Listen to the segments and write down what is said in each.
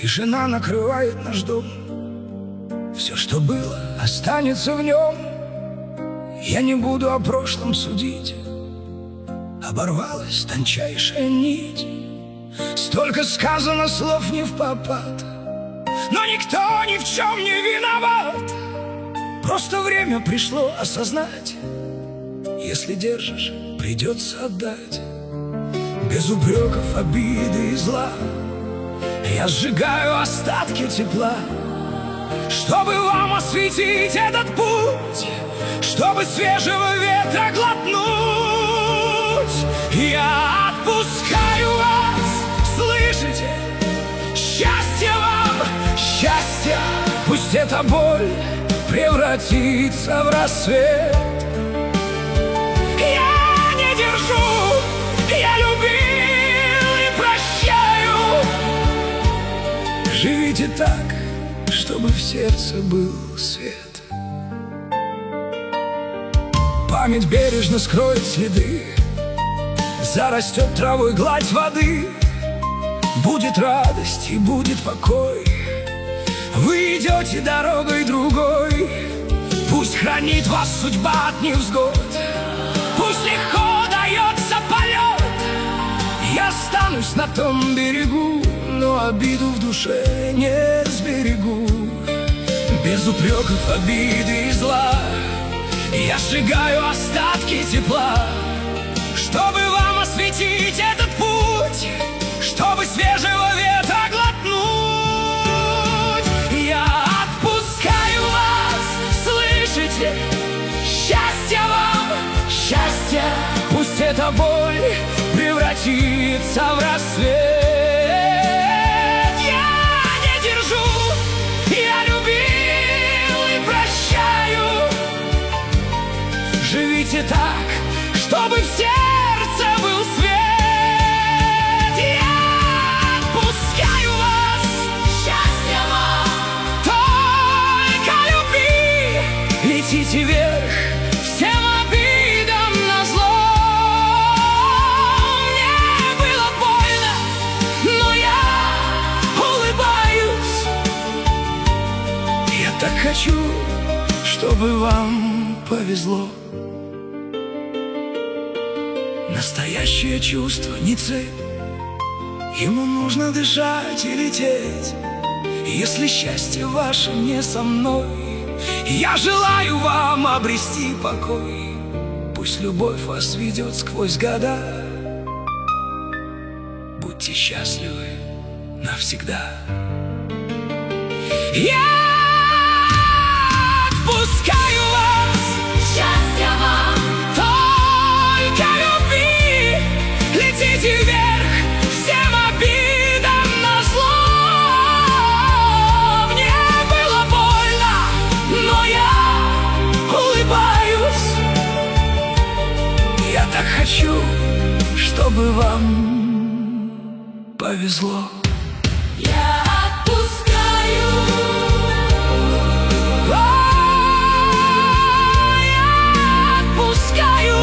Тишина накрывает наш дом. Все, что было, останется в нем. Я не буду о прошлом судить. Оборвалась тончайшая нить. Столько сказано слов не впопад, но никто ни в чем не виноват. Просто время пришло осознать: если держишь, придется отдать. Без упреков, обиды и зла я сжигаю остатки тепла, чтобы вам осветить этот путь, чтобы свежего ветра глотнуть. Я отпускаю вас, слышите? Счастье вам, счастье. Пусть эта боль превратится в рассвет. Я не держу, я любил и прощаю. Живите так, чтобы в сердце был свет. Память бережно скроет следы, зарастет травой гладь воды. Будет радость и будет покой. Вы идете дорогой другой. Пусть хранит вас судьба от невзгод. Пусть легко дается полет. Я останусь на том берегу, но обиду в душе не сберегу. Без упреков, обиды и зла я сжигаю остатки тепла, чтобы вам осветить этот путь, чтобы свежего ветра глотнуть. Я отпускаю вас, слышите? Счастье вам, счастье. Пусть эта боль превратится в рассвет. Я не держу, я любил и прощаю. Живите так, чтобы в сердце был свет. Я отпускаю вас, счастье вам, только любви. Летите вверх, всем обидам назло. Мне было больно, но я улыбаюсь. Я так хочу, чтобы вам повезло. Настоящее чувство не цель, ему нужно дышать и лететь. Если счастье ваше не со мной, я желаю вам обрести покой. Пусть любовь вас ведет сквозь года. Будьте счастливы навсегда. Я отпускаю вас, счастье вам, только любви. Летите вверх, всем обидам назло. Мне было больно, но я улыбаюсь. Я так хочу, чтобы вам повезло. Я отпускаю. Я отпускаю.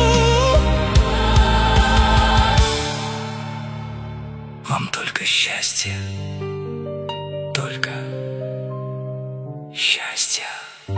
Вам только счастье, только счастье.